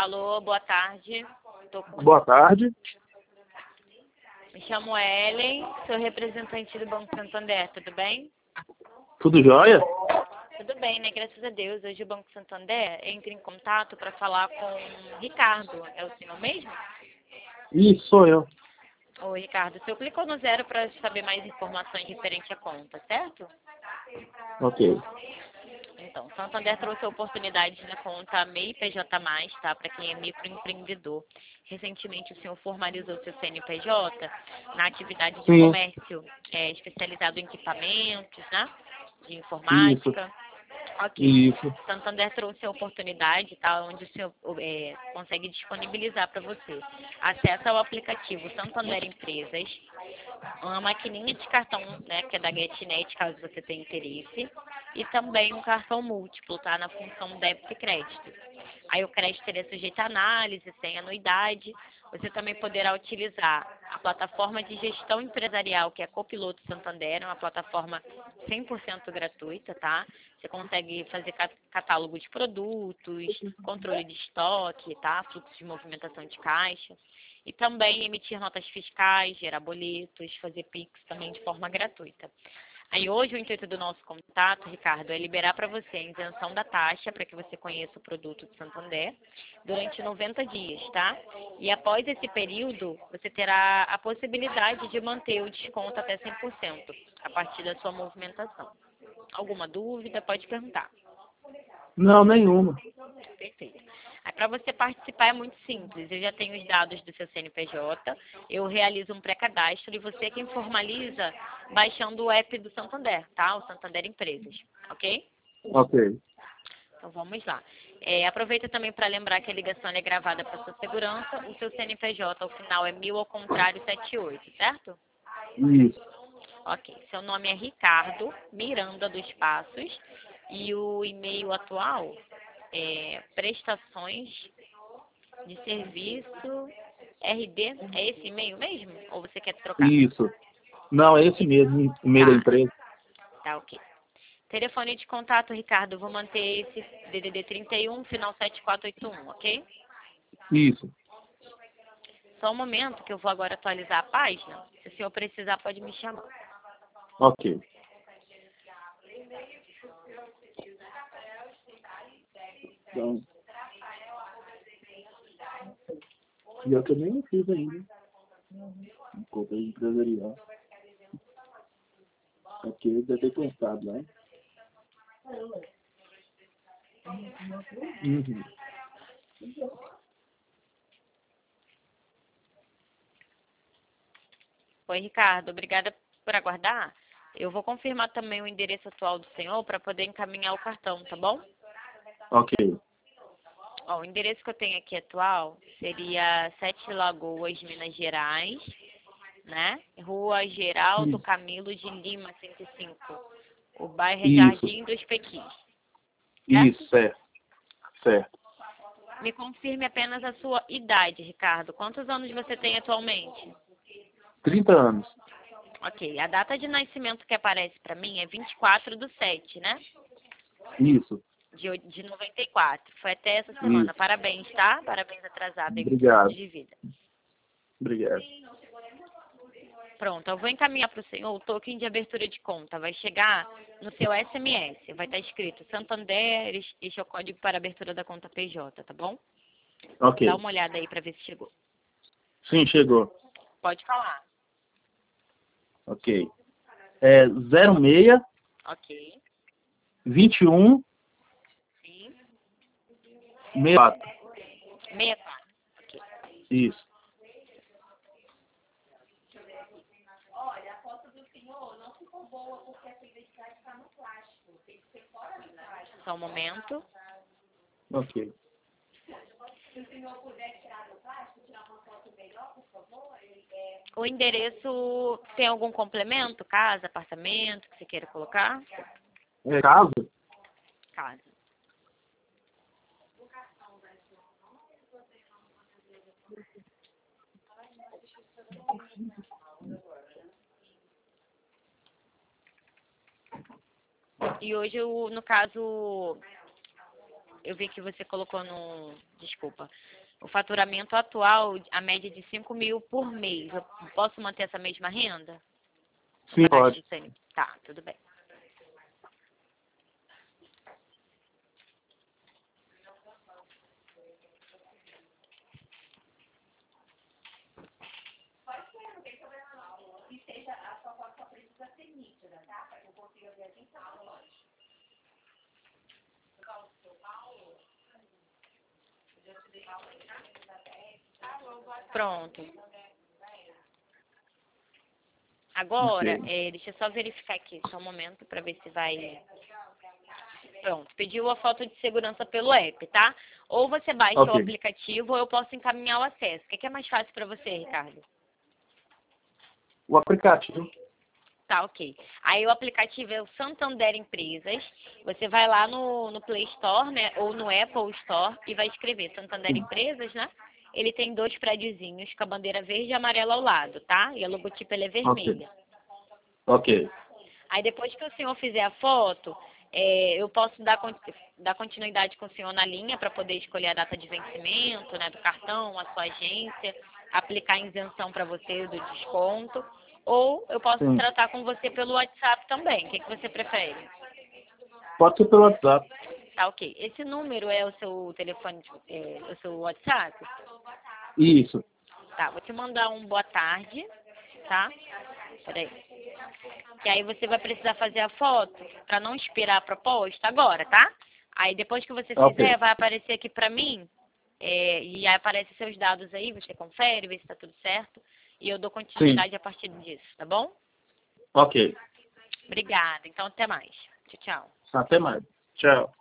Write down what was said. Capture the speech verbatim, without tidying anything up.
Alô, boa tarde. Tô com... Boa tarde. Me chamo Ellen, sou representante do Banco Santander, tudo bem? Tudo jóia? Tudo bem, né? Graças a Deus. Hoje o Banco Santander entra em contato para falar com o Ricardo. É o senhor mesmo? Isso, sou eu. Oi, Ricardo. O senhor clicou no zero para saber mais informações referente à conta, certo? Ok. Então, o Santander trouxe a oportunidade na conta M E I P J mais, tá? Para quem é microempreendedor. Recentemente o senhor formalizou seu C N P J na atividade de Sim. comércio é, especializado em equipamentos, né? De Isso. informática. Ok. Isso. Santander trouxe a oportunidade, tá? Onde o senhor é, consegue disponibilizar para você acesso ao aplicativo Santander Empresas, uma maquininha de cartão, né, que é da GetNet, caso você tenha interesse, e também um cartão múltiplo, tá? Na função débito e crédito. Aí o crédito ele é sujeito a análise, sem anuidade. Você também poderá utilizar a plataforma de gestão empresarial, que é a Copiloto Santander, uma plataforma cem por cento gratuita, tá? Você consegue fazer catálogo de produtos, controle de estoque, tá? Fluxo de movimentação de caixa. E também emitir notas fiscais, gerar boletos, fazer Pix também de forma gratuita. Aí hoje o intuito do nosso contato, Ricardo, é liberar para você a isenção da taxa para que você conheça o produto do Santander durante noventa dias, tá? E após esse período, você terá a possibilidade de manter o desconto até cem por cento a partir da sua movimentação. Alguma dúvida? Pode perguntar. Não, nenhuma. Perfeito. Aí para você participar é muito simples. Eu já tenho os dados do seu C N P J, eu realizo um pré-cadastro e você é quem formaliza baixando o app do Santander, tá? O Santander Empresas, ok? Ok. Então vamos lá. É, aproveita também para lembrar que a ligação é gravada para sua segurança. O seu C N P J, ao final, é mil ao contrário setenta e oito, certo? Isso. Ok. Seu nome é Ricardo Miranda dos Passos e o e-mail atual é prestações de serviço R D. É esse e-mail mesmo? Ou você quer trocar? Isso. Não, é esse mesmo, o meio da Tá, empresa. tá ok. Telefone de contato, Ricardo, vou manter esse D D D trinta e um, final sete quatro oito um, ok? Isso. Só um momento que eu vou agora atualizar a página. Se o senhor precisar, pode me chamar. Ok. Então, e eu também não fiz ainda. Conta empresarial. Aqui deve ter constado lá. Uhum. Oi, Ricardo, obrigada por aguardar. Eu vou confirmar também o endereço atual do senhor para poder encaminhar o cartão, tá bom? Ok. Ó, o endereço que eu tenho aqui atual seria Sete Lagoas, Minas Gerais, né? Rua Geraldo Isso. Camilo de Lima, cento e cinco. O bairro é Isso. Jardim dos Pequis. Isso, certo. Certo. Me confirme apenas a sua idade, Ricardo. Quantos anos você tem atualmente? trinta anos. Ok, a data de nascimento que aparece para mim é vinte e quatro do sete, né? Isso. De, oi- de noventa e quatro. Foi até essa semana. Isso. Parabéns, tá? Parabéns atrasado aí, muitos anos Obrigado. de vida. Obrigado. Pronto, eu vou encaminhar para o senhor o token de abertura de conta. Vai chegar no seu S M S. Vai estar escrito Santander, este é o código para abertura da conta P J, tá bom? Ok. Dá uma olhada aí para ver se chegou. Sim, chegou. Pode falar. Ok. É zero seis, Ok. vinte e um, Sim. sessenta e quatro. sessenta e quatro. Ok. Isso. Só um momento. Ok. O endereço tem algum complemento? Casa, apartamento que você queira colocar? É caso? Casa. E hoje, eu, no caso, eu vi que você colocou no... Desculpa. O faturamento atual, a média de cinco mil por mês. Eu posso manter essa mesma renda? Sim, pode. Tá, tudo bem. Pronto. Agora, Okay. é, deixa eu só verificar aqui, só um momento, para ver se vai... Pronto, pediu a foto de segurança pelo app, tá? Ou você baixa Okay. o aplicativo ou eu posso encaminhar o acesso. O que é, que é mais fácil para você, Ricardo? O aplicativo. Tá, ok. Aí o aplicativo é o Santander Empresas. Você vai lá no, no Play Store, né? Ou no Apple Store e vai escrever Santander Sim. Empresas, né? Ele tem dois prédiozinhos com a bandeira verde e amarela ao lado, tá? E a logotipo ele é vermelha. Ok. Aí depois que o senhor fizer a foto, é, eu posso dar, dar continuidade com o senhor na linha para poder escolher a data de vencimento, né? Do cartão, a sua agência, aplicar a isenção para você do desconto. Ou eu posso Sim. tratar com você pelo WhatsApp também. O que, que você prefere? Pode ser pelo WhatsApp. Tá, ok. Esse número é o seu telefone, é, o seu WhatsApp? Isso. Tá, vou te mandar um boa tarde, tá? Peraí. Que aí você vai precisar fazer a foto para não esperar a proposta agora, tá? Aí depois que você fizer, Ok. vai aparecer aqui pra mim, é, e aí aparecem seus dados aí, você confere, vê se tá tudo certo. E eu dou continuidade Sim. a partir disso, tá bom? Ok. Obrigada. Então, até mais. Tchau, tchau. Até mais. Tchau.